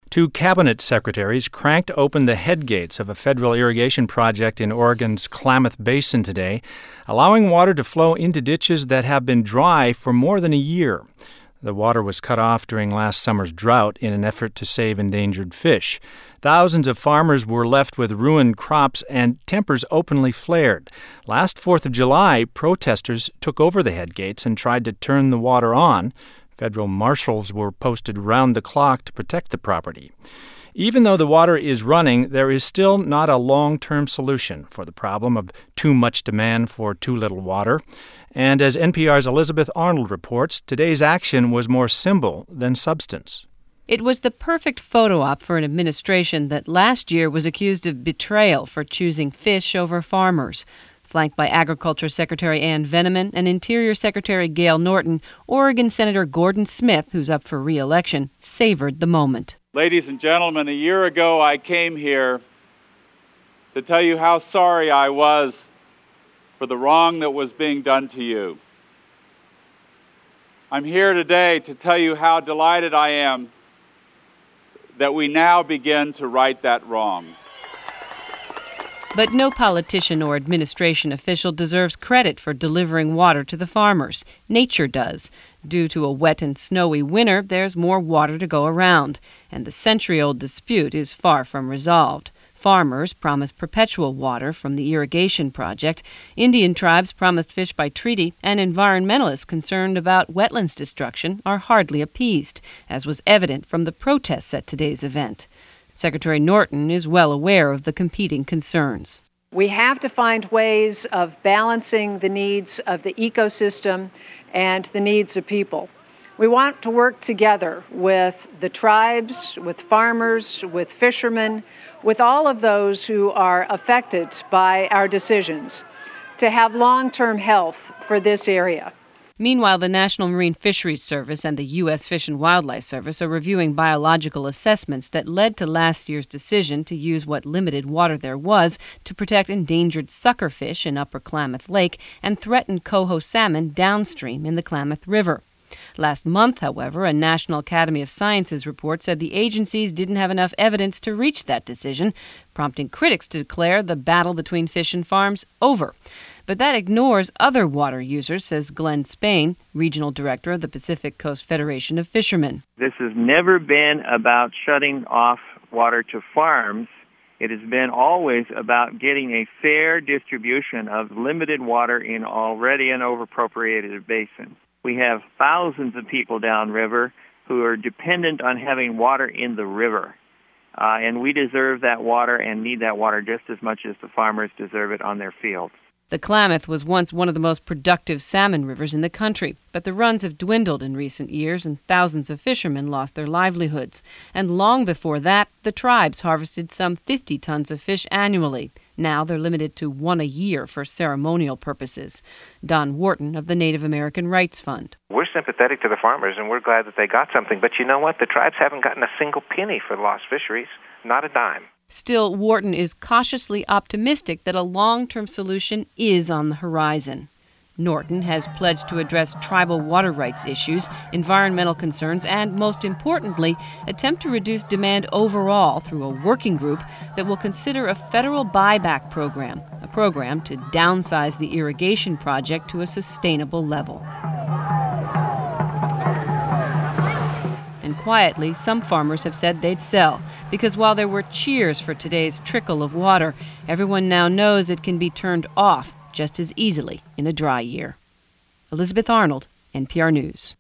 Two cabinet secretaries cranked open the headgates of a federal irrigation project in Oregon's Klamath Basin today, allowing water to flow into ditches that have been dry for more than a year. The water was cut off during last summer's drought in an effort to save endangered fish. Thousands of farmers were left with ruined crops and tempers openly flared. Last 4th of July, protesters took over the headgates and tried to turn the water on. Federal marshals were posted round the clock to protect the property. Even though the water is running, there is still not a long-term solution for the problem of too much demand for too little water. And as NPR's Elizabeth Arnold reports, today's action was more symbol than substance. It was the perfect photo op for an administration that last year was accused of betrayal for choosing fish over farmers. Flanked by Agriculture Secretary Ann Veneman and Interior Secretary Gail Norton, Oregon Senator Gordon Smith, who's up for re-election, savored the moment. Ladies and gentlemen, a year ago I came here to tell you how sorry I was for the wrong that was being done to you. I'm here today to tell you how delighted I am that we now begin to right that wrong. But no politician or administration official deserves credit for delivering water to the farmers. Nature does. Due to a wet and snowy winter, there's more water to go around, and the century-old dispute is far from resolved. Farmers promised perpetual water from the irrigation project. Indian tribes promised fish by treaty, and environmentalists concerned about wetlands destruction are hardly appeased, as was evident from the protests at today's event. Secretary Norton is well aware of the competing concerns. We have to find ways of balancing the needs of the ecosystem and the needs of people. We want to work together with the tribes, with farmers, with fishermen, with all of those who are affected by our decisions to have long-term health for this area. Meanwhile, the National Marine Fisheries Service and the U.S. Fish and Wildlife Service are reviewing biological assessments that led to last year's decision to use what limited water there was to protect endangered suckerfish in Upper Klamath Lake and threatened coho salmon downstream in the Klamath River. Last month, however, a National Academy of Sciences report said the agencies didn't have enough evidence to reach that decision, prompting critics to declare the battle between fish and farms over. But that ignores other water users, says Glenn Spain, Regional Director of the Pacific Coast Federation of Fishermen. This has never been about shutting off water to farms. It has been always about getting a fair distribution of limited water in already an overappropriated basin. We have thousands of people downriver who are dependent on having water in the river. And we deserve that water and need that water just as much as the farmers deserve it on their fields. The Klamath was once one of the most productive salmon rivers in the country, but the runs have dwindled in recent years and thousands of fishermen lost their livelihoods. And long before that, the tribes harvested some 50 tons of fish annually. Now they're limited to one a year for ceremonial purposes. Don Wharton of the Native American Rights Fund. We're sympathetic to the farmers, and we're glad that they got something. But you know what? The tribes haven't gotten a single penny for lost fisheries, not a dime. Still, Wharton is cautiously optimistic that a long-term solution is on the horizon. Norton has pledged to address tribal water rights issues, environmental concerns, and, most importantly, attempt to reduce demand overall through a working group that will consider a federal buyback program, a program to downsize the irrigation project to a sustainable level. And quietly, some farmers have said they'd sell, because while there were cheers for today's trickle of water, everyone now knows it can be turned off just as easily in a dry year. Elizabeth Arnold, NPR News.